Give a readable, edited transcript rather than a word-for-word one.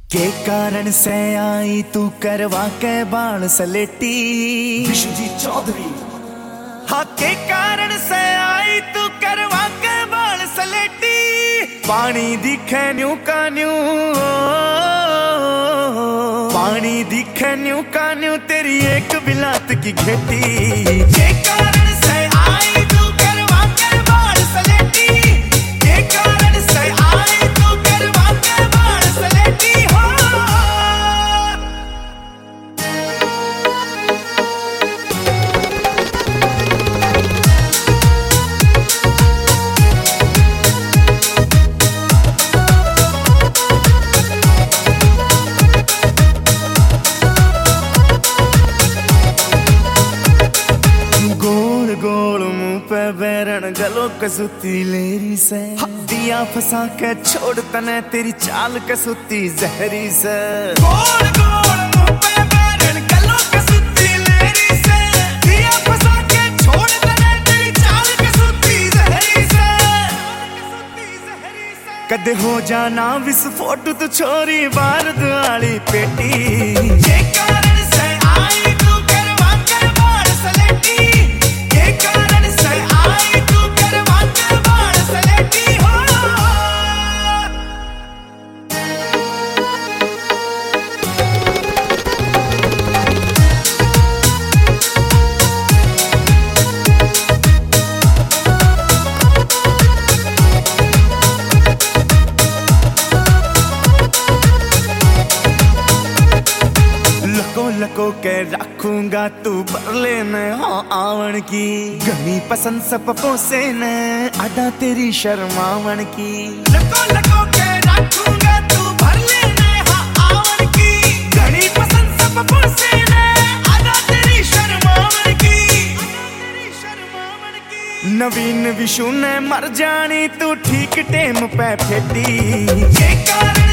के कारण से आई तू करवा के बाल सलेटी विश्वजीत चौधरी। हाँ, के कारण से आई तू करवा के बाल सलेटी। पानी दिखे न्यू का न्यू, पानी दिखे न्यू का न्यू, तेरी एक बिलात की खेती। के कारण से आई तू करवा के बाल सलेटी, के कारण से आई तू करवा के बाल सलेटी। हो गोल मुंह पे बैरण गलो कसुती लेरी से, दिया फंसा के छोड़ तने तेरी चाल कसुती जहरी से। गोल गोल मुंह पे बैरण गलो कसुती लेरी से, दिया फंसा के छोड़ तने तेरी चाल कसुती जहरी से। कदे हो जाना विस्फोट तू छोरी बारूद वाली पेटी। के कारण से आई तू करवा के बाल सलेटी, के कारण से आई तू करवा के बाल सलेटी। हो लको के रखूंगा तू बरले ने हाँ आवण की। घनी पसंद सबको से ने अदा तेरी शर्मावण की। लको के रखूंगा तू बरले ने हाँ आवण की। घनी पसंद सबको से ने अदा तेरी शर्मावण की। नवीन विशु ने मर जानी तू ठीक टेम पे फेटी। के कारण